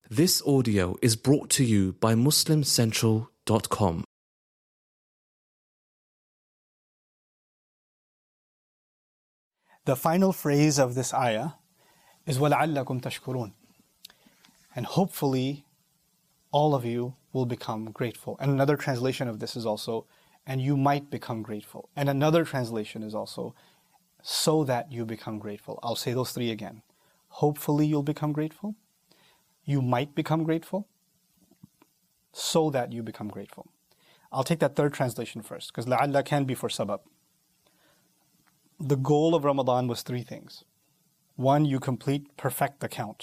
This audio is brought to you by MuslimCentral.com. The final phrase of this ayah is وَلَعَلَّكُمْ تَشْكُرُونَ. And hopefully all of you will become grateful. And another translation of this is also, and you might become grateful. And another translation is also, so that you become grateful. I'll say those three again. Hopefully you'll become grateful. You might become grateful. So that you become grateful. I'll take that third translation first, because لَعَلَّ can be for sabab. The goal of Ramadan was three things. One, you perfect the count.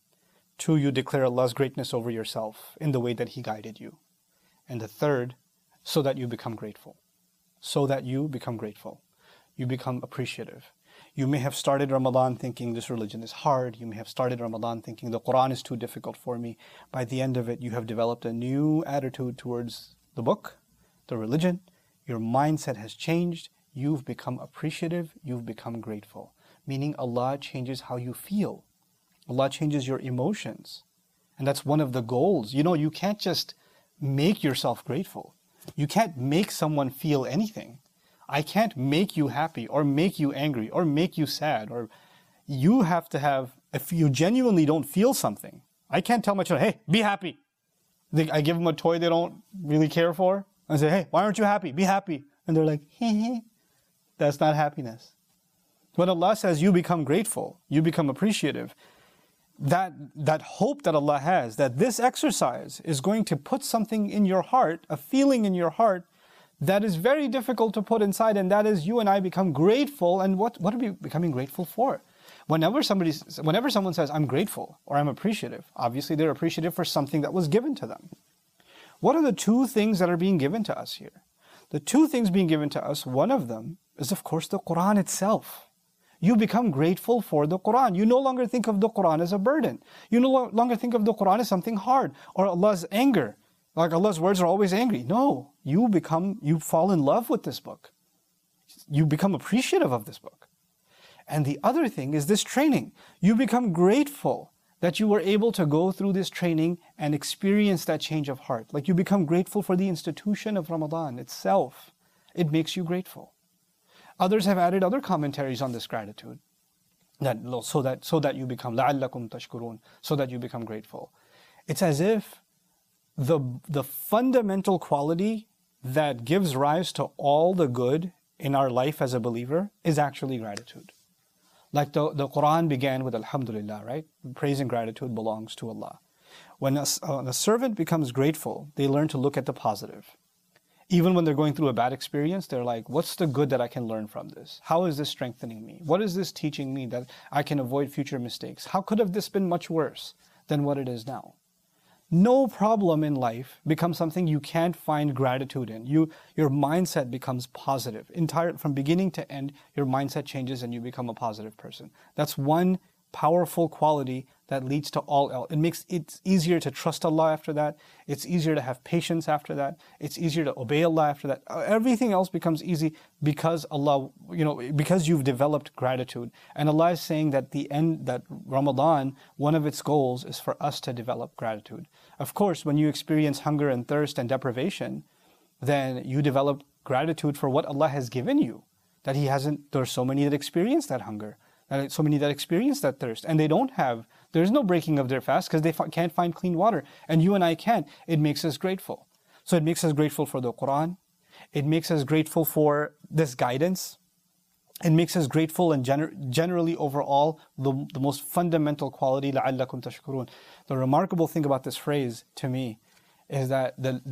Two, you declare Allah's greatness over yourself in the way that He guided you. And the third, so that you become grateful. So that you become grateful. You become appreciative. You may have started Ramadan thinking this religion is hard. You may have started Ramadan thinking the Quran is too difficult for me. By the end of it, you have developed a new attitude towards the book, the religion. Your mindset has changed. You've become appreciative. You've become grateful. Meaning Allah changes how you feel. Allah changes your emotions. And that's one of the goals. You can't just make yourself grateful. You can't make someone feel anything. I can't make you happy or make you angry or make you sad. Or you have to have, if you genuinely don't feel something, I can't tell my children, hey, be happy. I give them a toy they don't really care for. I say, hey, why aren't you happy? Be happy. And they're like, hey. That's not happiness. When Allah says you become grateful, you become appreciative, that hope that Allah has, that this exercise is going to put something in your heart, a feeling in your heart, that is very difficult to put inside, and that is you and I become grateful. And what are we becoming grateful for? Whenever someone says, I'm grateful or I'm appreciative, obviously they're appreciative for something that was given to them. What are the two things that are being given to us here? The two things being given to us, one of them is of course the Quran itself. You become grateful for the Quran. You no longer think of the Quran as a burden. You no longer think of the Quran as something hard or Allah's anger. Like Allah's words are always angry. No, you fall in love with this book. You become appreciative of this book. And the other thing is this training. You become grateful that you were able to go through this training and experience that change of heart. Like you become grateful for the institution of Ramadan itself. It makes you grateful. Others have added other commentaries on this gratitude. So that you become لَعَلَّكُمْ تَشْكُرُونَ, so that you become grateful. It's as if the fundamental quality that gives rise to all the good in our life as a believer is actually gratitude. Like the Quran began with Alhamdulillah, right? Praise and gratitude belongs to Allah. When a servant becomes grateful, they learn to look at the positive. Even when they're going through a bad experience, they're like, what's the good that I can learn from this? How is this strengthening me? What is this teaching me that I can avoid future mistakes? How could have this been much worse than what it is now? No problem in life becomes something you can't find gratitude in. Your mindset becomes positive. From beginning to end, your mindset changes and you become a positive person. That's one powerful quality that leads to all else. It makes it easier to trust Allah after that. It's easier to have patience after that. It's easier to obey Allah after that. Everything else becomes easy because because you've developed gratitude. And Allah is saying that that Ramadan, one of its goals is for us to develop gratitude. Of course, when you experience hunger and thirst and deprivation, then you develop gratitude for what Allah has given you. That there are so many that experience that hunger. So many that experience that thirst, and there's no breaking of their fast because they can't find clean water, and you and I can. It makes us grateful. So it makes us grateful for the Quran. It makes us grateful for this guidance. It makes us grateful and generally overall the most fundamental quality, لَعَلَّكُمْ تَشْكُرُونَ. The remarkable thing about this phrase to me is that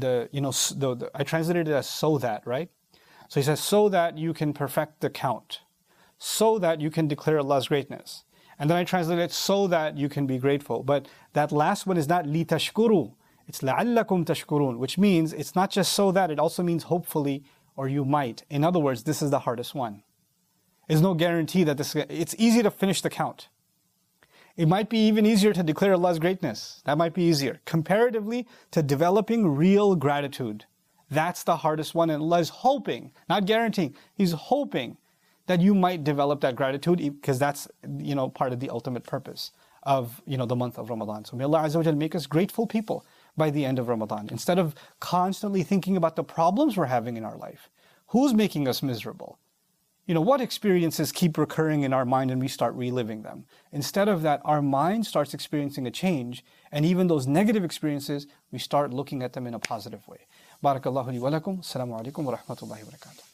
I translated it as so that, right? So he says, so that you can perfect the count. So that you can declare Allah's greatness. And then I translate it so that you can be grateful. But that last one is not لِتَشْكُرُوا. It's لَعَلَّكُمْ تَشْكُرُونَ, which means it's not just so that, it also means hopefully or you might. In other words, this is the hardest one. There's no guarantee that it's easy to finish the count. It might be even easier to declare Allah's greatness. That might be easier. Comparatively to developing real gratitude. That's the hardest one. And Allah is hoping, not guaranteeing, He's hoping that you might develop that gratitude because that's, part of the ultimate purpose of the month of Ramadan. So may Allah Azza wa Jal make us grateful people by the end of Ramadan. Instead of constantly thinking about the problems we're having in our life, who's making us miserable? What experiences keep recurring in our mind and we start reliving them? Instead of that, our mind starts experiencing a change, and even those negative experiences, we start looking at them in a positive way. Barakallahu li wa lakum. Assalamu alaikum wa rahmatullahi wa barakatuh.